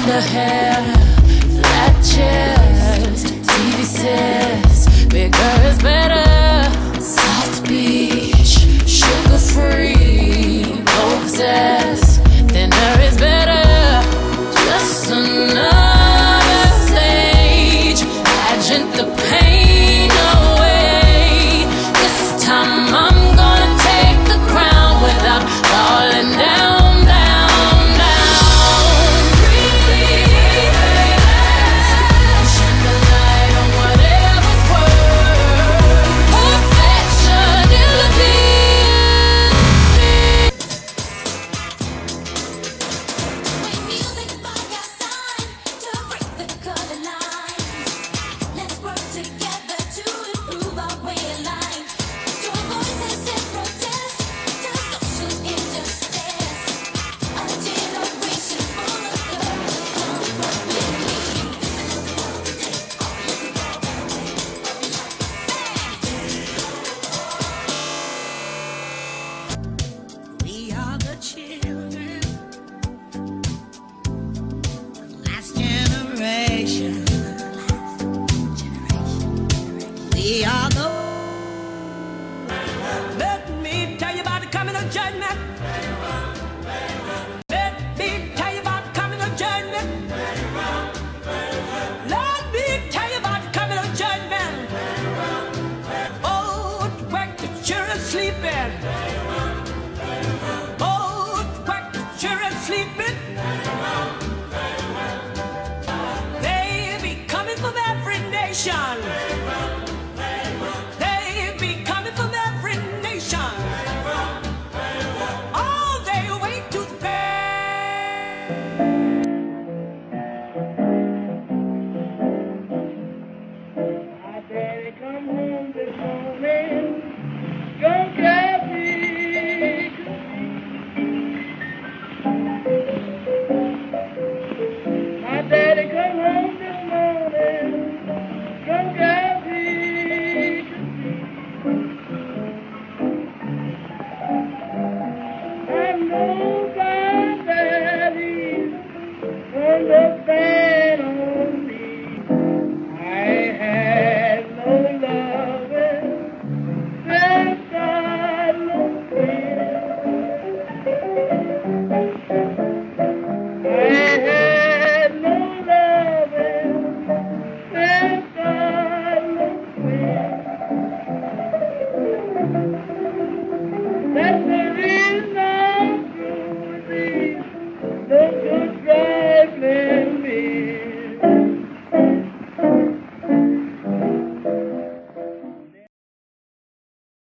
Blonde hair, flat chest, TV says bigger is better. South Beach, sugar free, no obsessed. Thinner is better. Just another stage, pageant the pain away. This time I'm gonna take the crown without falling down. We are the. Let me tell you about the coming of judgment. Let me tell you about the coming of judgment. Let me tell you about the coming of judgment. Oh, where the children sleeping. Oh, where the children sleeping. They be coming from every nation. Good